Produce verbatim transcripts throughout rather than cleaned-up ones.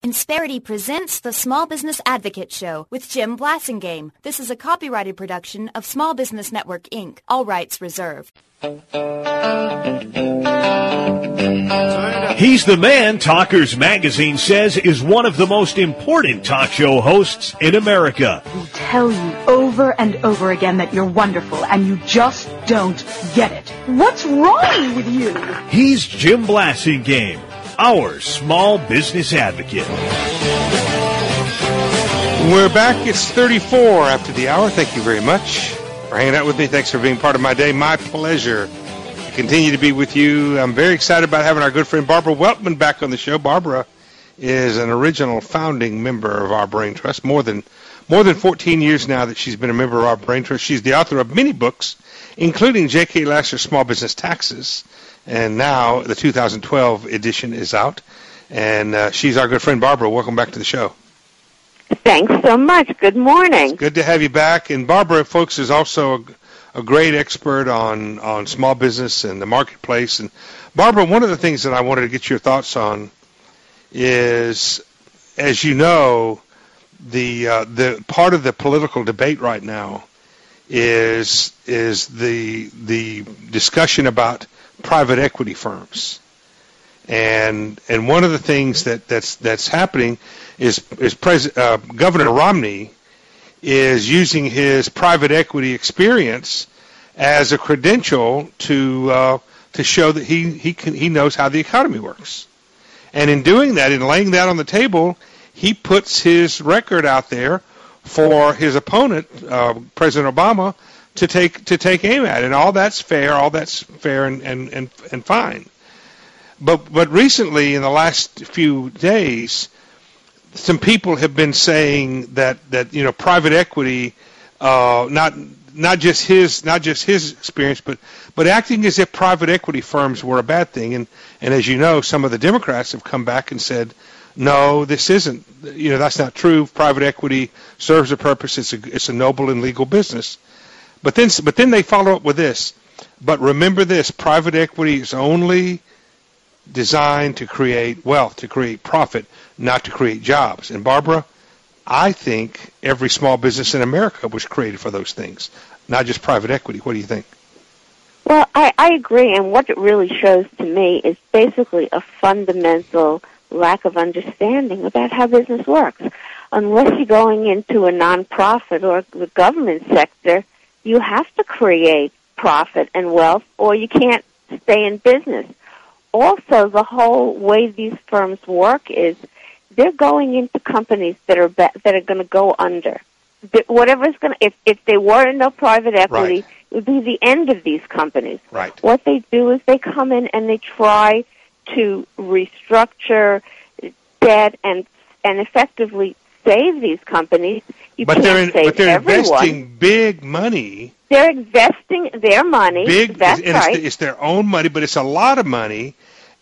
Insperity presents the Small Business Advocate Show with Jim Blasingame. This is a copyrighted production of Small Business Network, Incorporated. All rights reserved. He's the man Talkers Magazine says is one of the most important talk show hosts in America. We tell you over and over again that you're wonderful, and you just don't get it. What's wrong with you? He's Jim Blasingame, our small business advocate. We're back. It's thirty-four after the hour. Thank you very much for hanging out with me. Thanks for being part of my day. My pleasure to continue to be with you. I'm very excited about having our good friend Barbara Weltman back on the show. Barbara is an original founding member of our Brain Trust. More than more than fourteen years now that she's been a member of our Brain Trust. She's the author of many books, including J K. Lasser's Small Business Taxes. And now the two thousand twelve edition is out. And uh, she's our good friend Barbara. Welcome back to the show. Thanks so much. Good morning. It's good to have you back. And Barbara, folks, is also a, a great expert on, on small business and the marketplace. And Barbara, one of the things that I wanted to get your thoughts on is, as you know, the uh, the part of the political debate right now is is the the discussion about private equity firms. And and one of the things that, that's that's happening is is Pres- uh, Governor Romney is using his private equity experience as a credential to uh, to show that he he can he knows how the economy works. And in doing that, in laying that on the table, he puts his record out there for his opponent, uh, President Obama, to take to take aim at. And all that's fair, all that's fair and and, and, and fine. But but recently, in the last few days, some people have been saying that, that you know private equity, uh, not not just his not just his experience, but but acting as if private equity firms were a bad thing. And and as you know, some of the Democrats have come back and said, no, this isn't. You know, that's not true. Private equity serves a purpose. It's a it's a noble and legal business. But then but then they follow up with this. But remember this: private equity is only designed to create wealth, to create profit, not to create jobs. And Barbara, I think every small business in America was created for those things, not just private equity. What do you think? Well, I, I agree, and what it really shows to me is basically a fundamental lack of understanding about how business works. Unless you're going into a nonprofit or the government sector, you have to create profit and wealth, or you can't stay in business. Also, the whole way these firms work is they're going into companies that are be- that are going to go under. The, whatever's going to, if if they were no private equity, right, it would be the end of these companies. Right. What they do is they come in and they try to restructure debt and and effectively save these companies. You but can't they're in, save but they're everyone. investing big money. They're investing their money. Big, That's and right. it's, it's their own money, but it's a lot of money.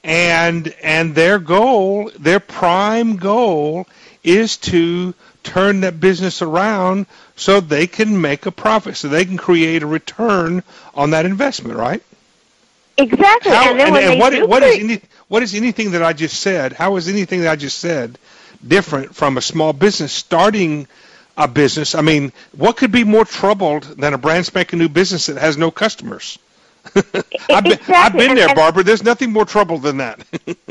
And and their goal, their prime goal, is to turn that business around so they can make a profit, so they can create a return on that investment, right? Exactly. How, and then and, when and they what, do what is create- any, what is anything that I just said? How is anything that I just said different from a small business starting a business? I mean, what could be more troubled than a brand spanking new business that has no customers? I've been, exactly. I've been and, there, and, Barbara. There's nothing more trouble than that.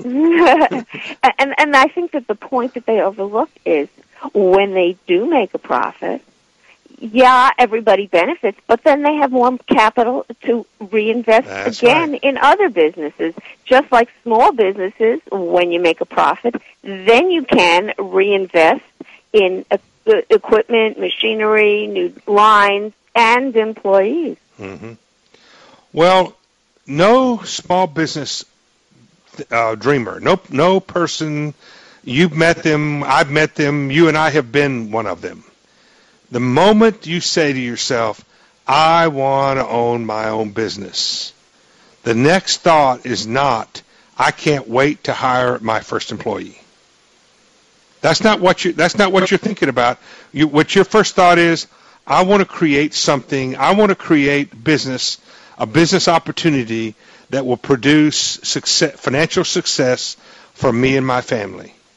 and and I think that the point that they overlook is when they do make a profit, yeah, everybody benefits, but then they have more capital to reinvest That's again right. in other businesses. Just like small businesses, when you make a profit, then you can reinvest in uh, equipment, machinery, new lines, and employees. Mm-hmm. Well, no small business uh, dreamer, no no person, you've met them, I've met them, you and I have been one of them. The moment you say to yourself, I want to own my own business, the next thought is not, I can't wait to hire my first employee. That's not what you that's not what you're thinking about. You, what your first thought is, I want to create something, I want to create business, a business opportunity that will produce success, financial success for me and my family.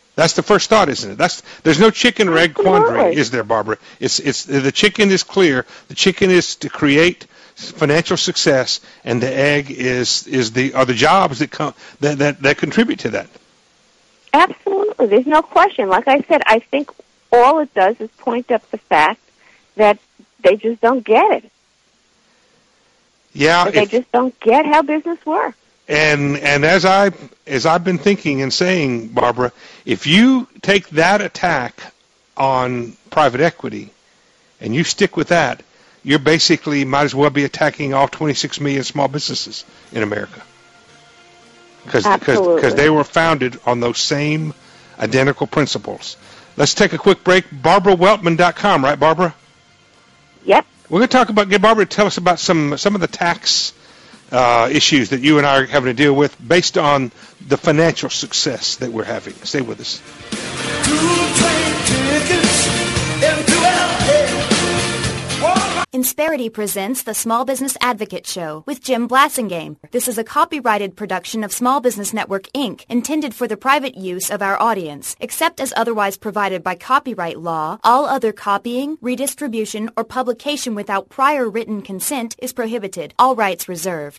That's the first thought, isn't it? That's there's no chicken or egg Absolutely. quandary, is there, Barbara? It's it's the chicken is clear. The chicken is to create financial success, and the egg is is the are the jobs that come that that, that contribute to that. Absolutely. There's no question. Like I said, I think all it does is point up the fact that they just don't get it. Yeah, That they if, just don't get how business works. and and as I as I've been thinking and saying, Barbara, if you take that attack on private equity and you stick with that, you're basically might as well be attacking all twenty-six million small businesses in America. Because because they were founded on those same identical principles. Let's take a quick break. Barbara Weltman dot com, right, Barbara? Yep. We're going to talk about, get Barbara to tell us about some some of the tax uh, issues that you and I are having to deal with based on the financial success that we're having. Stay with us. Two train tickets into L A. Insperity presents the Small Business Advocate Show with Jim Blasingame. This is a copyrighted production of Small Business Network, Incorporated, intended for the private use of our audience. Except as otherwise provided by copyright law, all other copying, redistribution, or publication without prior written consent is prohibited. All rights reserved.